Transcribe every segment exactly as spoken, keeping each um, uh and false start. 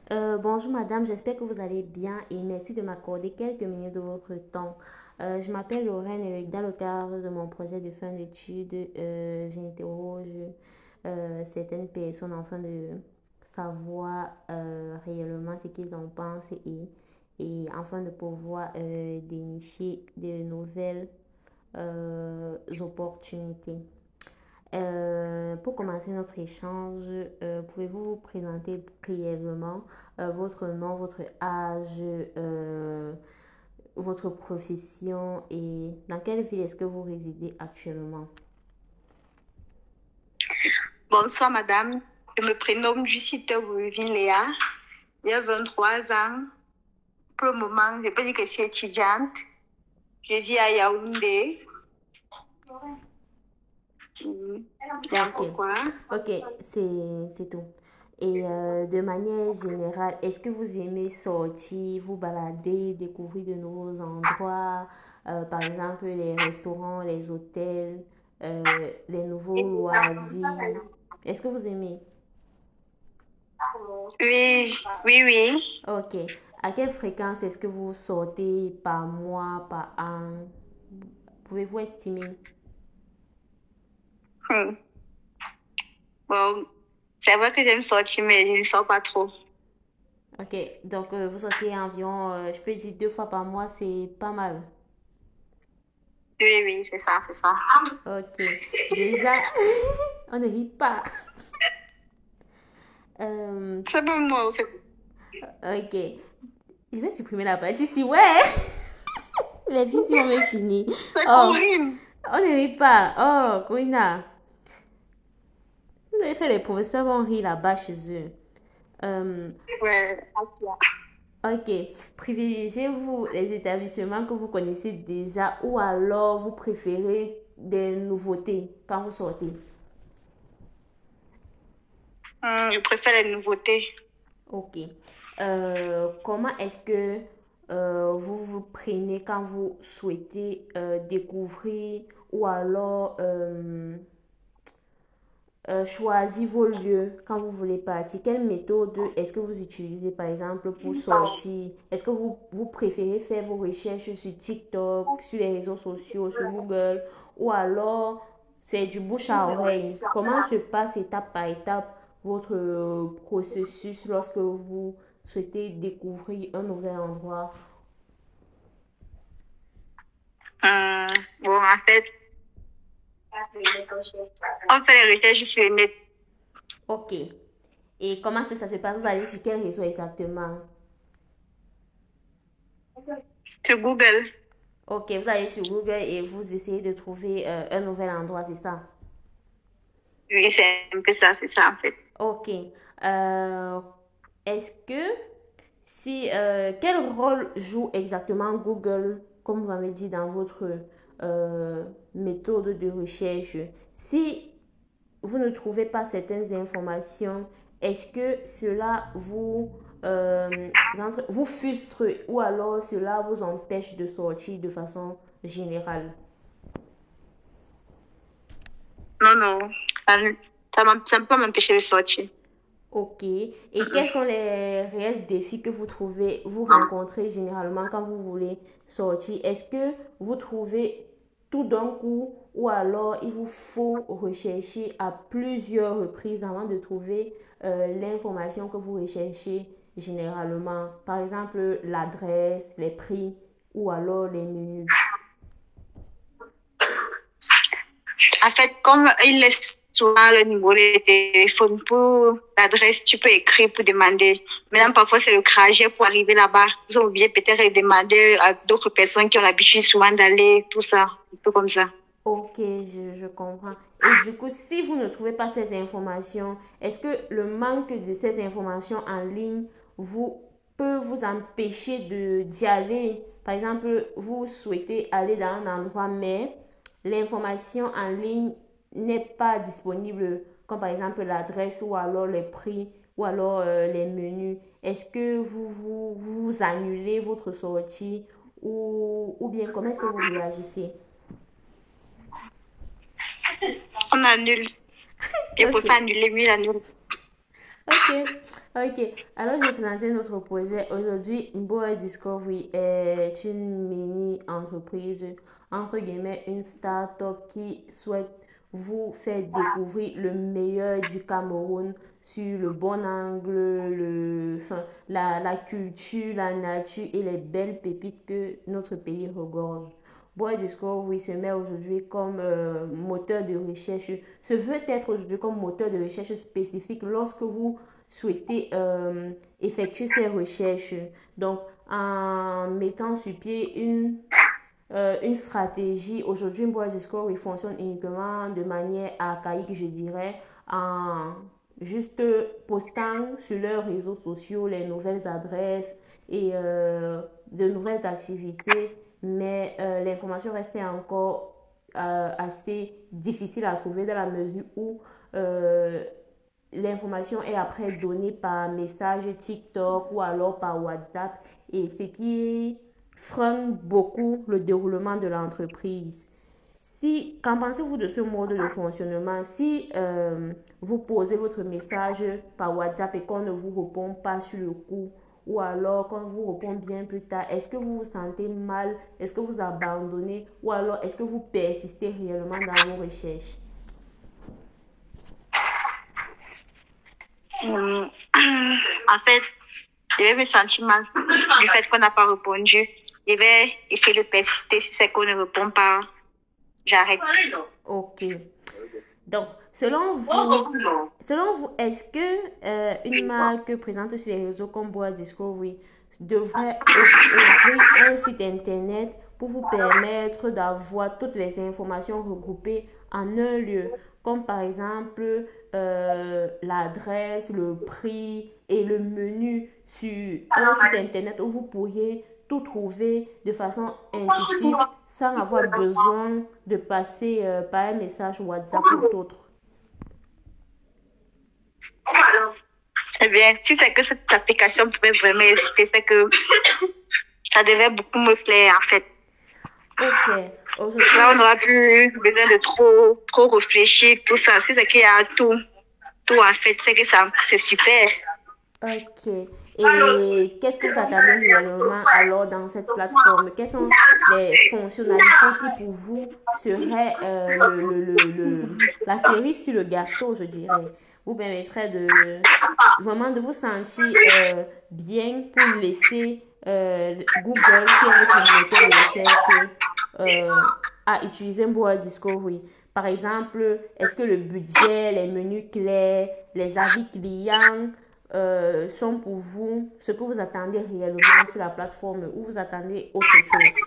Euh, bonjour madame, j'espère que vous allez bien et merci de m'accorder quelques minutes de votre temps. Euh, je m'appelle Lorraine et dans le cadre de mon projet de fin d'études, euh, j'interroge euh, certaines personnes afin de savoir euh, réellement ce qu'ils en pensent et, et afin de pouvoir euh, dénicher de nouvelles euh, opportunités. Euh, pour commencer notre échange, euh, pouvez-vous vous présenter brièvement euh, votre nom, votre âge, euh, votre profession et dans quelle ville est-ce que vous résidez actuellement? Bonsoir, madame. Je me prénomme Jusite Bouvin Léa. J'ai vingt-trois ans. Pour le moment, je peux dire que je suis étudiante. Je vis à Yaoundé. Mhm. Et Ok, encore quoi? ok, c'est, c'est tout. Et euh, de manière générale, est-ce que vous aimez sortir, vous balader, découvrir de nouveaux endroits, euh, par exemple les restaurants, les hôtels, euh, les nouveaux loisirs? Est-ce que vous aimez? Oui, oui, oui. Ok. À quelle fréquence est-ce que vous sortez par mois, par an? Pouvez-vous estimer? Hmm. Bon, c'est vrai que j'aime sortir, mais je ne sors pas trop. Ok. Donc, euh, vous sortez environ, euh, je peux dire deux fois par mois, c'est pas mal. Oui, oui, c'est ça, c'est ça. Ok. Déjà, on ne rit pas. Euh, C'est pour moi, c'est ok. Je vais supprimer la partie ici. Ouais. Les filles ici vont me finir. c'est Oh, Corinne. on ne rit pas. Oh, Koina. Vous avez fait les professeurs vont rire là-bas chez eux. Euh, Ouais. Ok. Privilégiez-vous les établissements que vous connaissez déjà ou alors vous préférez des nouveautés quand vous sortez? Hmm, je préfère les nouveautés. Ok. Euh, comment est-ce que euh, vous vous prenez quand vous souhaitez euh, découvrir ou alors euh, euh, choisir vos lieux quand vous voulez partir? Quelle méthode est-ce que vous utilisez par exemple pour sortir? Est-ce que vous, vous préférez faire vos recherches sur TikTok, sur les réseaux sociaux, sur Google ou alors c'est du bouche à oreille? Comment se passe étape par étape votre euh, processus lorsque vous souhaitez découvrir un nouvel endroit? Hmm, bon, en fait, on fait les recherches sur le net. Ok. Et comment ça, ça se passe? Vous allez sur quel réseau exactement? Sur Google. Ok, vous allez sur Google et vous essayez de trouver euh, un nouvel endroit, c'est ça? Oui, c'est un peu ça, c'est ça, en fait. Ok. Euh, est-ce que si euh, quel rôle joue exactement Google, comme vous m'avez dit dans votre euh, méthode de recherche? Si vous ne trouvez pas certaines informations, est-ce que cela vous euh, entre- vous frustre ou alors cela vous empêche de sortir de façon générale? Non, non. Ça, ne- ça m'em- ça ne peut pas m'empêcher de sortir. Ok. Et Mm, quels sont les réels défis que vous trouvez, vous rencontrez généralement quand vous voulez sortir? Est-ce que vous trouvez tout d'un coup ou alors il vous faut rechercher à plusieurs reprises avant de trouver euh, l'information que vous recherchez généralement? Par exemple, l'adresse, les prix ou alors les menus. En fait, comme il laisse souvent le numéro de téléphone pour l'adresse, tu peux écrire pour demander. Maintenant, O- parfois, c'est le trajet pour arriver là-bas. Ils ont oublié peut-être de demander à d'autres personnes qui ont l'habitude souvent d'aller, tout ça, un peu comme ça. Ok, je, je comprends. Et du coup, si vous ne trouvez pas ces informations, est-ce que le manque de ces informations en ligne vous peut vous empêcher de d'y aller? Par exemple, vous souhaitez aller dans un endroit, mais l'information en ligne n'est pas disponible, comme par exemple l'adresse ou alors les prix ou alors euh, les menus. Est-ce que vous, vous vous annulez votre sortie ou, ou bien comment est-ce que vous réagissez? On annule. Je Ok. préfère annuler, mieux annuler. Ok. Ok, alors je vais présenter notre projet. Aujourd'hui, Boa Discovery est une mini-entreprise, entre guillemets, une start-up qui souhaite vous faire découvrir le meilleur du Cameroun sur le bon angle, le, enfin, la, la culture, la nature et les belles pépites que notre pays regorge. Boa Discovery se met aujourd'hui comme euh, moteur de recherche, se veut être aujourd'hui comme moteur de recherche spécifique lorsque vous souhaitez euh, effectuer ces recherches. Donc, en mettant sur pied une, euh, une stratégie, aujourd'hui, Bois Score, il fonctionne uniquement de manière archaïque, je dirais, en juste postant sur leurs réseaux sociaux les nouvelles adresses et euh, de nouvelles activités, mais euh, l'information restait encore euh, assez difficile à trouver dans la mesure où euh, l'information est après donnée par message TikTok ou alors par WhatsApp et ce qui freine beaucoup le déroulement de l'entreprise. Si, qu'en pensez-vous de ce mode de fonctionnement? Si euh, vous posez votre message par WhatsApp et qu'on ne vous répond pas sur le coup, ou alors qu'on vous répond bien plus tard, est-ce que vous vous sentez mal? Est-ce que vous abandonnez? Ou alors est-ce que vous persistez réellement dans vos recherches? Hum, En fait, je vais me sentir mal du fait qu'on n'a pas répondu. Je vais essayer de persister. Si c'est qu'on ne répond pas, j'arrête. Ok. Donc, selon vous, selon vous, est-ce que euh, une marque présente sur les réseaux comme Boa Discovery devrait ouvrir un site internet pour vous permettre d'avoir toutes les informations regroupées en un lieu, comme par exemple euh, l'adresse, le prix et le menu sur un site internet où vous pourriez tout trouver de façon intuitive sans avoir besoin de passer euh, par un message WhatsApp ou autre. Eh bien, si c'est que cette application pouvait vraiment exister, c'est que ça devait beaucoup me plaire, en fait. Ok. Aujourd'hui, Là, on n'aura plus besoin de trop, trop réfléchir, tout ça. Si c'est qu'il y a tout, tout, en fait, c'est que ça, c'est super. ok. Et qu'est-ce que vous attendez réellement alors dans cette plateforme? Quelles sont les fonctionnalités qui pour vous seraient euh, le, le, le, le- la cerise sur le gâteau, je dirais, vous permettrait de vraiment de vous sentir euh, bien pour laisser euh, Google, qui est votre moteur de recherche, euh, à utiliser Boa Discovery. Par exemple, est-ce que le budget, les menus clairs, les avis clients euh, sont pour vous ce que vous attendez réellement sur la plateforme ou vous attendez autre chose?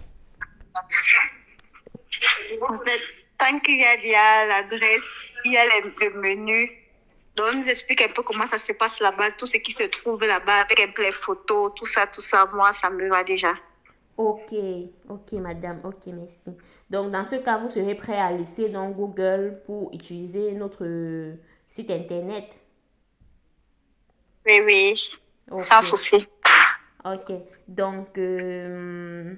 En fait, tant qu'il y a déjà l'adresse, il y a les, le menu. Donc, on nous explique un peu comment ça se passe là-bas, tout ce qui se trouve là-bas, avec un peu les photos, tout ça, tout ça. Moi, ça me va déjà. Ok, ok madame, ok merci. Donc dans ce cas, vous serez prêt à laisser dans Google pour utiliser notre euh, site internet. Oui, oui, sans Ok, souci. ok. Donc euh,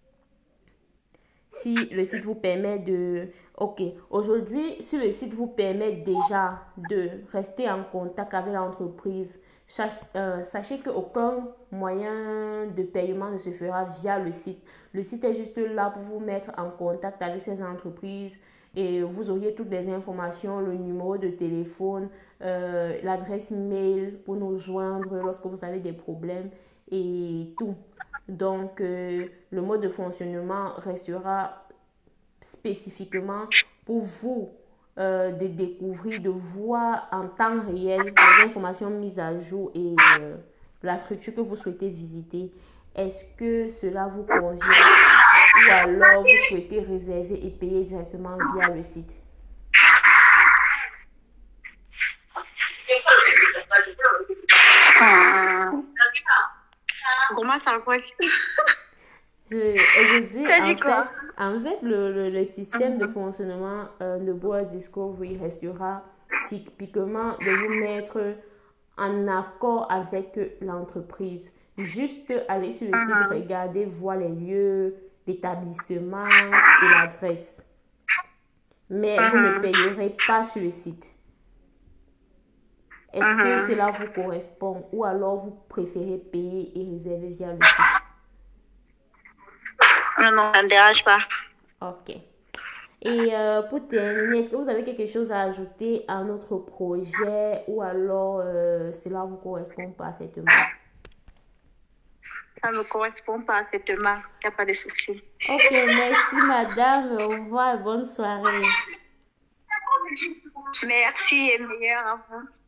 si le site vous permet de... Ok, aujourd'hui, si le site vous permet déjà de rester en contact avec l'entreprise, sach- euh, sachez qu'aucun moyen de paiement ne se fera via le site. Le site est juste là pour vous mettre en contact avec ces entreprises et vous auriez toutes les informations, le numéro de téléphone, euh, l'adresse mail pour nous joindre lorsque vous avez des problèmes et tout. Donc, euh, le mode de fonctionnement restera spécifiquement pour vous euh, de découvrir, de voir en temps réel les informations mises à jour et euh, la structure que vous souhaitez visiter. Est-ce que cela vous convient ou alors vous souhaitez réserver et payer directement via le site? Hum, Comment ça va? Je, aujourd'hui, Tu as en dit fait, quoi? en fait le, le, le système de fonctionnement euh, de Boa Discovery restera typiquement de vous mettre en accord avec l'entreprise. Juste aller sur le site, Hum, regarder, voir les lieux, l'établissement et l'adresse. Mais vous ne hum. payerez pas sur le site. Est-ce que Mhm. cela vous correspond ou alors vous préférez payer et réserver via le site? Non, non, ça ne dérange pas. Ok. Et euh, pour terminer, est-ce que vous avez quelque chose à ajouter à notre projet ou alors euh, cela vous correspond parfaitement? Ça me correspond parfaitement. Il n'y a pas de souci. Ok, merci madame. Au revoir et bonne soirée. Merci et meilleur à vous.